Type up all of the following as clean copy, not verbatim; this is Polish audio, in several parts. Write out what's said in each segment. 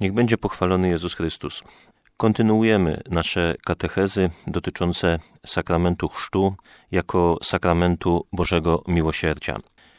Niech będzie pochwalony Jezus Chrystus. Kontynuujemy nasze katechezy dotyczące sakramentu chrztu jako sakramentu Bożego Miłosierdzia.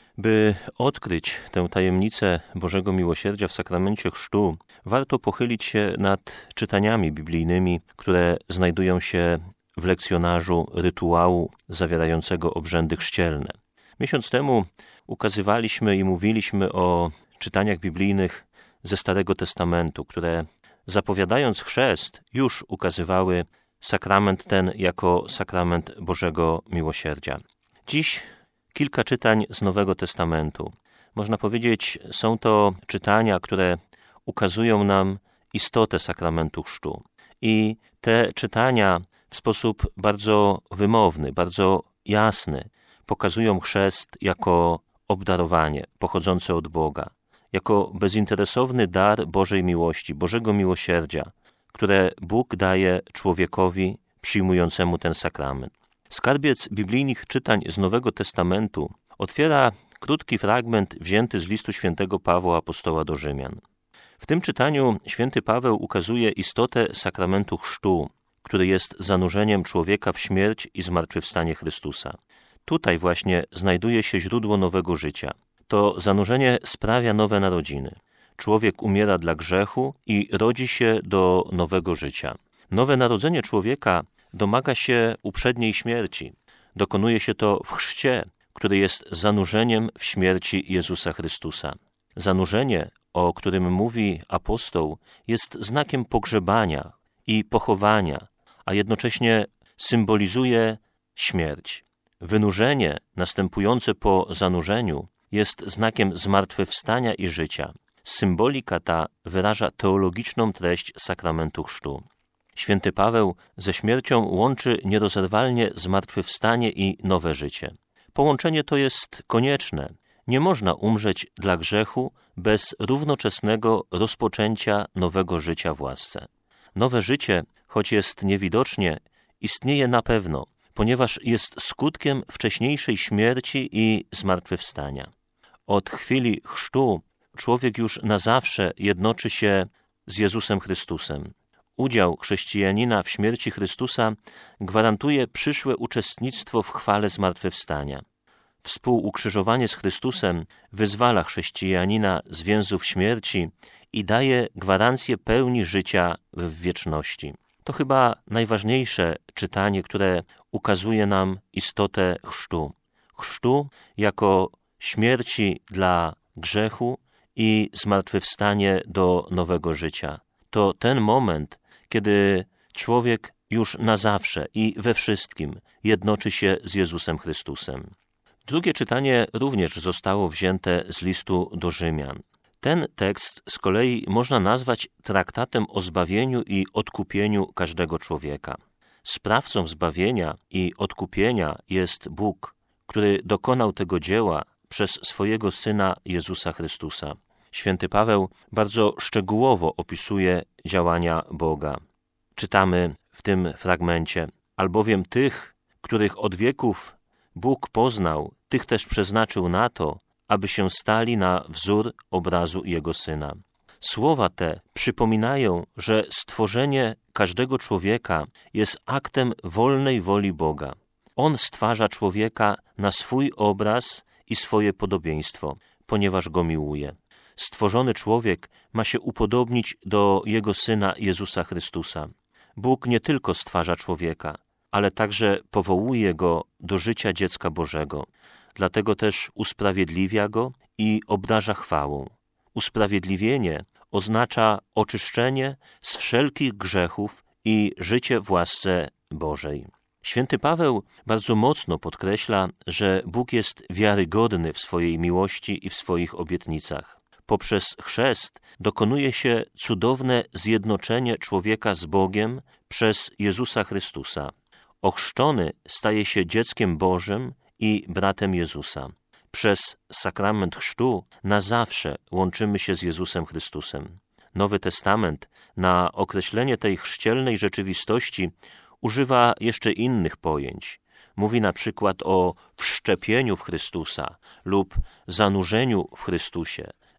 By odkryć tę tajemnicę Bożego Miłosierdzia w sakramencie chrztu, warto pochylić się nad czytaniami biblijnymi, które znajdują się w lekcjonarzu rytuału zawierającego obrzędy chrzcielne. Miesiąc temu ukazywaliśmy i mówiliśmy o czytaniach biblijnych ze Starego Testamentu, które zapowiadając chrzest już ukazywały sakrament ten jako sakrament Bożego Miłosierdzia. Dziś kilka czytań z Nowego Testamentu. Można powiedzieć, są to czytania, które ukazują nam istotę sakramentu chrztu. I te czytania w sposób bardzo wymowny, bardzo jasny pokazują chrzest jako obdarowanie pochodzące od Boga, jako bezinteresowny dar Bożej miłości, Bożego miłosierdzia, które Bóg daje człowiekowi przyjmującemu ten sakrament. Skarbiec biblijnych czytań z Nowego Testamentu otwiera krótki fragment wzięty z listu świętego Pawła apostoła do Rzymian. W tym czytaniu święty Paweł ukazuje istotę sakramentu chrztu, który jest zanurzeniem człowieka w śmierć i zmartwychwstanie Chrystusa. Tutaj właśnie znajduje się źródło nowego życia. To zanurzenie sprawia nowe narodziny. Człowiek umiera dla grzechu i rodzi się do nowego życia. Nowe narodzenie człowieka domaga się uprzedniej śmierci. Dokonuje się to w chrzcie, który jest zanurzeniem w śmierci Jezusa Chrystusa. Zanurzenie, o którym mówi apostoł, jest znakiem pogrzebania i pochowania, a jednocześnie symbolizuje śmierć. Wynurzenie następujące po zanurzeniu jest znakiem zmartwychwstania i życia. Symbolika ta wyraża teologiczną treść sakramentu chrztu. Święty Paweł ze śmiercią łączy nierozerwalnie zmartwychwstanie i nowe życie. Połączenie to jest konieczne. Nie można umrzeć dla grzechu bez równoczesnego rozpoczęcia nowego życia w łasce. Nowe życie, choć jest niewidocznie, istnieje na pewno, ponieważ jest skutkiem wcześniejszej śmierci i zmartwychwstania. Od chwili chrztu człowiek już na zawsze jednoczy się z Jezusem Chrystusem. Udział chrześcijanina w śmierci Chrystusa gwarantuje przyszłe uczestnictwo w chwale zmartwychwstania. Współukrzyżowanie z Chrystusem wyzwala chrześcijanina z więzów śmierci i daje gwarancję pełni życia w wieczności. To chyba najważniejsze czytanie, które ukazuje nam istotę chrztu. Chrztu jako śmierci dla grzechu i zmartwychwstanie do nowego życia. To ten moment, kiedy człowiek już na zawsze i we wszystkim jednoczy się z Jezusem Chrystusem. Drugie czytanie również zostało wzięte z listu do Rzymian. Ten tekst z kolei można nazwać traktatem o zbawieniu i odkupieniu każdego człowieka. Sprawcą zbawienia i odkupienia jest Bóg, który dokonał tego dzieła przez swojego Syna Jezusa Chrystusa. Święty Paweł bardzo szczegółowo opisuje działania Boga. Czytamy w tym fragmencie: albowiem tych, których od wieków Bóg poznał, tych też przeznaczył na to, aby się stali na wzór obrazu Jego Syna. Słowa te przypominają, że stworzenie każdego człowieka jest aktem wolnej woli Boga. On stwarza człowieka na swój obraz i swoje podobieństwo, ponieważ go miłuje. Stworzony człowiek ma się upodobnić do Jego Syna Jezusa Chrystusa. Bóg nie tylko stwarza człowieka, ale także powołuje go do życia dziecka Bożego. Dlatego też usprawiedliwia go i obdarza chwałą. Usprawiedliwienie oznacza oczyszczenie z wszelkich grzechów i życie w łasce Bożej. Święty Paweł bardzo mocno podkreśla, że Bóg jest wiarygodny w swojej miłości i w swoich obietnicach. Poprzez chrzest dokonuje się cudowne zjednoczenie człowieka z Bogiem przez Jezusa Chrystusa. Ochrzczony staje się dzieckiem Bożym i bratem Jezusa. Przez sakrament chrztu na zawsze łączymy się z Jezusem Chrystusem. Nowy Testament na określenie tej chrzcielnej rzeczywistości używa jeszcze innych pojęć. Mówi na przykład o wszczepieniu w Chrystusa lub zanurzeniu w Chrystusie,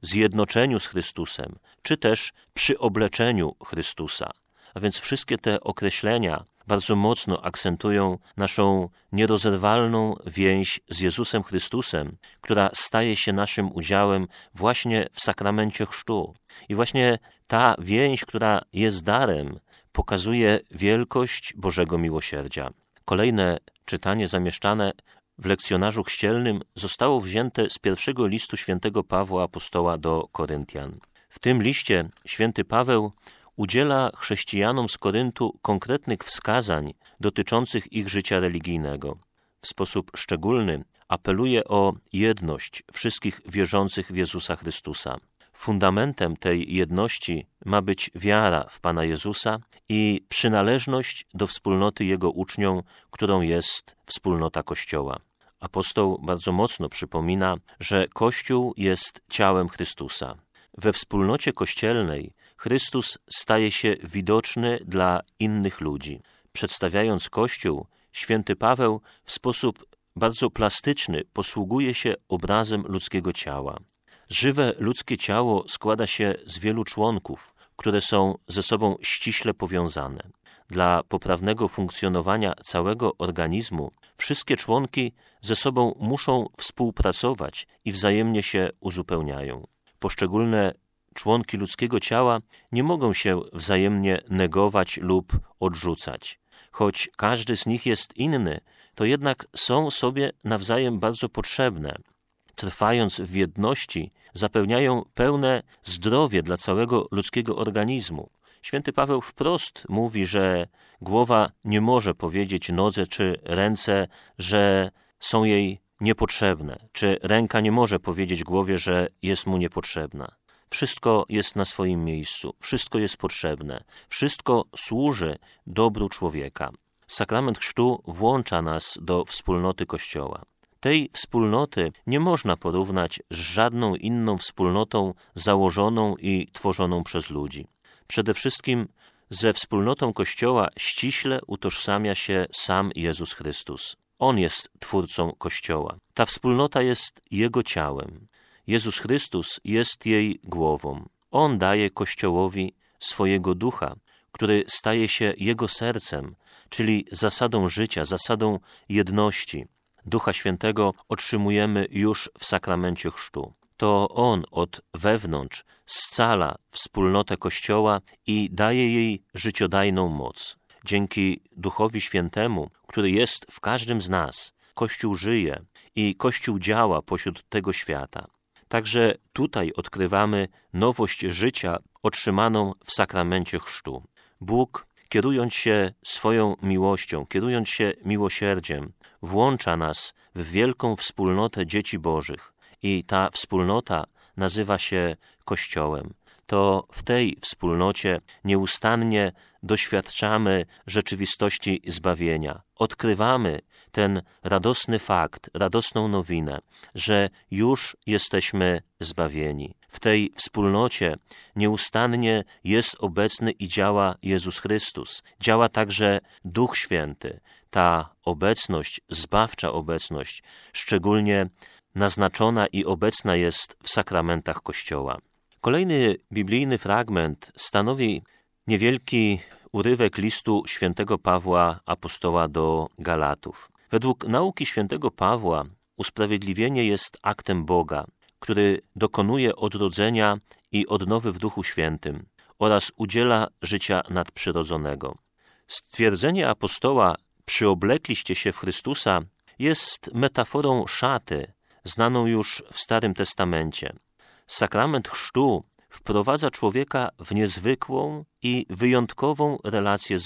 zjednoczeniu z Chrystusem, czy też przy obleczeniu Chrystusa. A więc wszystkie te określenia bardzo mocno akcentują naszą nierozerwalną więź z Jezusem Chrystusem, która staje się naszym udziałem właśnie w sakramencie chrztu. I właśnie ta więź, która jest darem, pokazuje wielkość Bożego miłosierdzia. Kolejne czytanie zamieszczane w lekcjonarzu chrzcielnym zostało wzięte z pierwszego listu świętego Pawła apostoła do Koryntian. W tym liście święty Paweł udziela chrześcijanom z Koryntu konkretnych wskazań dotyczących ich życia religijnego. W sposób szczególny apeluje o jedność wszystkich wierzących w Jezusa Chrystusa. Fundamentem tej jedności ma być wiara w Pana Jezusa i przynależność do wspólnoty Jego uczniom, którą jest wspólnota Kościoła. Apostoł bardzo mocno przypomina, że Kościół jest ciałem Chrystusa. We wspólnocie kościelnej Chrystus staje się widoczny dla innych ludzi. Przedstawiając Kościół, święty Paweł w sposób bardzo plastyczny posługuje się obrazem ludzkiego ciała. Żywe ludzkie ciało składa się z wielu członków, które są ze sobą ściśle powiązane. Dla poprawnego funkcjonowania całego organizmu wszystkie członki ze sobą muszą współpracować i wzajemnie się uzupełniają. Poszczególne członki ludzkiego ciała nie mogą się wzajemnie negować lub odrzucać. Choć każdy z nich jest inny, to jednak są sobie nawzajem bardzo potrzebne. Trwając w jedności, zapewniają pełne zdrowie dla całego ludzkiego organizmu. Święty Paweł wprost mówi, że głowa nie może powiedzieć nodze czy ręce, że są jej niepotrzebne, czy ręka nie może powiedzieć głowie, że jest mu niepotrzebna. Wszystko jest na swoim miejscu, wszystko jest potrzebne, wszystko służy dobru człowieka. Sakrament chrztu włącza nas do wspólnoty Kościoła. Tej wspólnoty nie można porównać z żadną inną wspólnotą założoną i tworzoną przez ludzi. Przede wszystkim ze wspólnotą Kościoła ściśle utożsamia się sam Jezus Chrystus. On jest twórcą Kościoła. Ta wspólnota jest Jego ciałem. Jezus Chrystus jest jej głową. On daje Kościołowi swojego ducha, który staje się Jego sercem, czyli zasadą życia, zasadą jedności. Ducha Świętego otrzymujemy już w sakramencie chrztu. To On od wewnątrz scala wspólnotę Kościoła i daje jej życiodajną moc. Dzięki Duchowi Świętemu, który jest w każdym z nas, Kościół żyje i Kościół działa pośród tego świata. Także tutaj odkrywamy nowość życia otrzymaną w sakramencie chrztu. Bóg, kierując się swoją miłością, kierując się miłosierdziem, włącza nas w wielką wspólnotę dzieci Bożych i ta wspólnota nazywa się Kościołem. To w tej wspólnocie nieustannie doświadczamy rzeczywistości zbawienia. Odkrywamy ten radosny fakt, radosną nowinę, że już jesteśmy zbawieni. W tej wspólnocie nieustannie jest obecny i działa Jezus Chrystus. Działa także Duch Święty. Ta obecność, zbawcza obecność, szczególnie naznaczona i obecna jest w sakramentach Kościoła. Kolejny biblijny fragment stanowi niewielki urywek listu świętego Pawła apostoła do Galatów. Według nauki świętego Pawła usprawiedliwienie jest aktem Boga, który dokonuje odrodzenia i odnowy w Duchu Świętym oraz udziela życia nadprzyrodzonego. Stwierdzenie apostoła przyoblekliście się w Chrystusa jest metaforą szaty, znaną już w Starym Testamencie. Sakrament chrztu wprowadza człowieka w niezwykłą i wyjątkową relację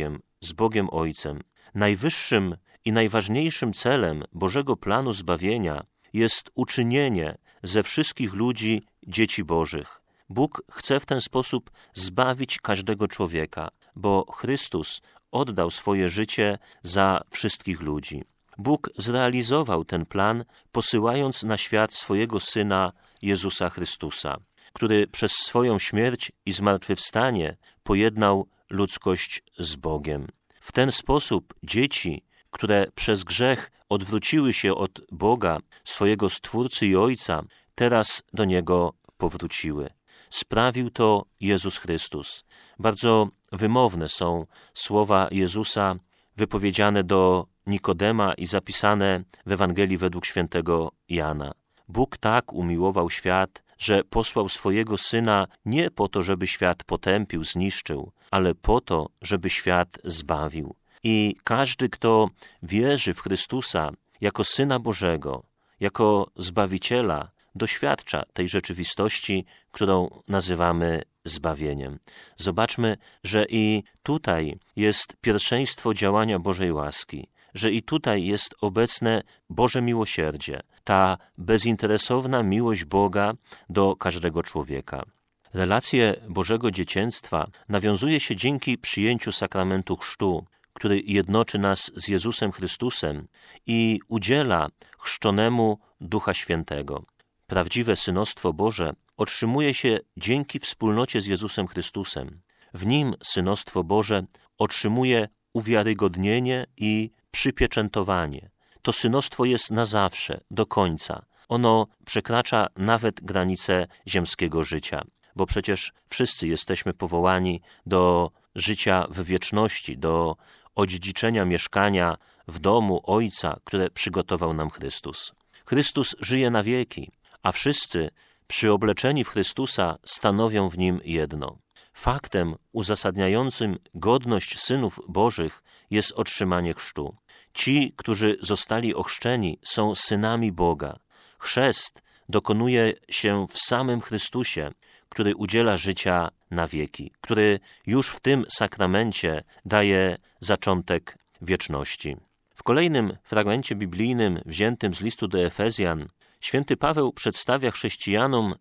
z Bogiem Ojcem. Najwyższym i najważniejszym celem Bożego planu zbawienia jest uczynienie ze wszystkich ludzi dzieci Bożych. Bóg chce w ten sposób zbawić każdego człowieka, bo Chrystus oddał swoje życie za wszystkich ludzi. Bóg zrealizował ten plan, posyłając na świat swojego Syna Jezusa Chrystusa, który przez swoją śmierć i zmartwychwstanie pojednał ludzkość z Bogiem. W ten sposób dzieci, które przez grzech odwróciły się od Boga, swojego Stwórcy i Ojca, teraz do Niego powróciły. Sprawił to Jezus Chrystus. Bardzo wymowne są słowa Jezusa wypowiedziane do Nikodema i zapisane w Ewangelii według świętego Jana. Bóg tak umiłował świat, że posłał swojego Syna nie po to, żeby świat potępił, zniszczył, ale po to, żeby świat zbawił. I każdy, kto wierzy w Chrystusa jako Syna Bożego, jako Zbawiciela, doświadcza tej rzeczywistości, którą nazywamy zbawieniem. Zobaczmy, że i tutaj jest pierwszeństwo działania Bożej łaski, że i tutaj jest obecne Boże miłosierdzie, ta bezinteresowna miłość Boga do każdego człowieka. Relacje Bożego dzieciństwa nawiązuje się dzięki przyjęciu sakramentu chrztu, który jednoczy nas z Jezusem Chrystusem i udziela chrzczonemu Ducha Świętego. Prawdziwe synostwo Boże otrzymuje się dzięki wspólnocie z Jezusem Chrystusem. W Nim synostwo Boże otrzymuje uwiarygodnienie i przypieczętowanie. To synostwo jest na zawsze, do końca. Ono przekracza nawet granice ziemskiego życia, bo przecież wszyscy jesteśmy powołani do życia w wieczności, do odziedziczenia mieszkania w domu Ojca, które przygotował nam Chrystus. Chrystus żyje na wieki, a wszyscy przyobleczeni w Chrystusa stanowią w Nim jedno. Faktem uzasadniającym godność synów Bożych jest otrzymanie chrztu. Ci, którzy zostali ochrzczeni, są synami Boga. Chrzest dokonuje się w samym Chrystusie, który udziela życia na wieki, który już w tym sakramencie daje zaczątek wieczności. W kolejnym fragmencie biblijnym wziętym z listu do Efezjan święty Paweł przedstawia chrześcijanom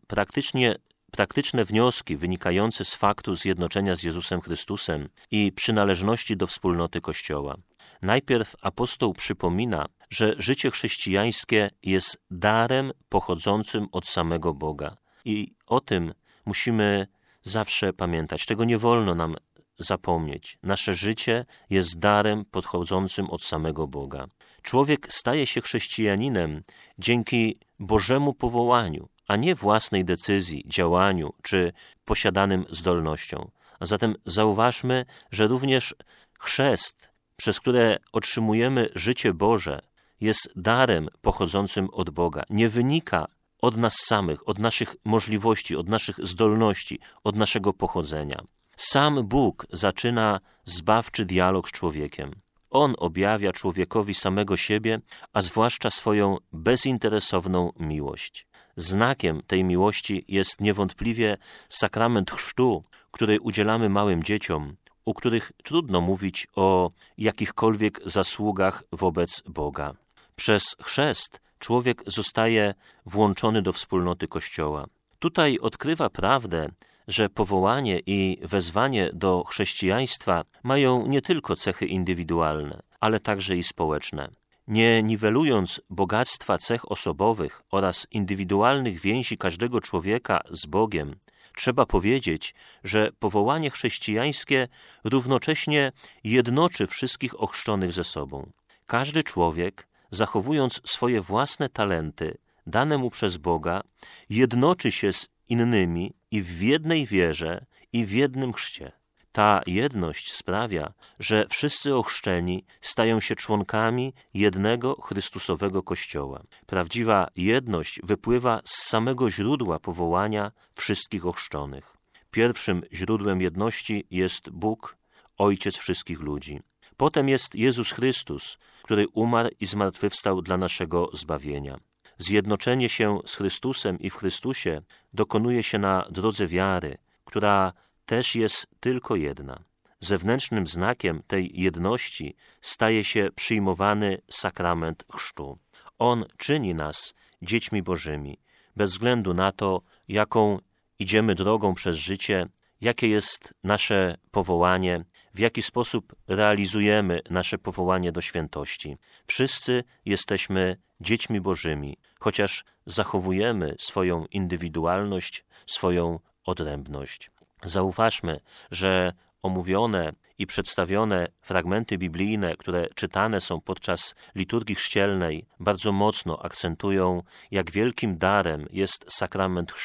praktyczne wnioski wynikające z faktu zjednoczenia z Jezusem Chrystusem i przynależności do wspólnoty Kościoła. Najpierw apostoł przypomina, że życie chrześcijańskie jest darem pochodzącym od samego Boga. I o tym musimy zawsze pamiętać. Tego nie wolno nam zapomnieć. Nasze życie jest darem pochodzącym od samego Boga. Człowiek staje się chrześcijaninem dzięki Bożemu powołaniu, a nie własnej decyzji, działaniu czy posiadanym zdolnościom. A zatem zauważmy, że również chrzest, przez które otrzymujemy życie Boże, jest darem pochodzącym od Boga. Nie wynika od nas samych, od naszych możliwości, od naszych zdolności, od naszego pochodzenia. Sam Bóg zaczyna zbawczy dialog z człowiekiem. On objawia człowiekowi samego siebie, a zwłaszcza swoją bezinteresowną miłość. Znakiem tej miłości jest niewątpliwie sakrament chrztu, który udzielamy małym dzieciom, u których trudno mówić o jakichkolwiek zasługach wobec Boga. Przez chrzest człowiek zostaje włączony do wspólnoty Kościoła. Tutaj odkrywa prawdę, że powołanie i wezwanie do chrześcijaństwa mają nie tylko cechy indywidualne, ale także i społeczne. Nie niwelując bogactwa cech osobowych oraz indywidualnych więzi każdego człowieka z Bogiem, trzeba powiedzieć, że powołanie chrześcijańskie równocześnie jednoczy wszystkich ochrzczonych ze sobą. Każdy człowiek, zachowując swoje własne talenty dane mu przez Boga, jednoczy się z innymi i w jednej wierze i w jednym chrzcie. Ta jedność sprawia, że wszyscy ochrzczeni stają się członkami jednego Chrystusowego Kościoła. Prawdziwa jedność wypływa z samego źródła powołania wszystkich ochrzczonych. Pierwszym źródłem jedności jest Bóg, Ojciec wszystkich ludzi. Potem jest Jezus Chrystus, który umarł i zmartwychwstał dla naszego zbawienia. Zjednoczenie się z Chrystusem i w Chrystusie dokonuje się na drodze wiary, która też jest tylko jedna. Zewnętrznym znakiem tej jedności staje się przyjmowany sakrament chrztu. On czyni nas dziećmi Bożymi, bez względu na to, jaką idziemy drogą przez życie, jakie jest nasze powołanie, w jaki sposób realizujemy nasze powołanie do świętości. Wszyscy jesteśmy dziećmi Bożymi, chociaż zachowujemy swoją indywidualność, swoją odrębność. Zauważmy, że omówione i przedstawione fragmenty biblijne, które czytane są podczas liturgii chrzcielnej, bardzo mocno akcentują, jak wielkim darem jest sakrament chrztu,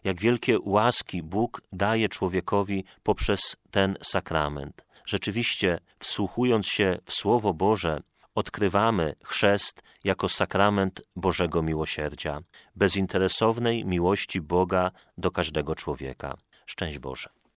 jak wielkie łaski Bóg daje człowiekowi poprzez ten sakrament. Rzeczywiście, wsłuchując się w Słowo Boże, odkrywamy chrzest jako sakrament Bożego miłosierdzia, bezinteresownej miłości Boga do każdego człowieka. Szczęść Boże.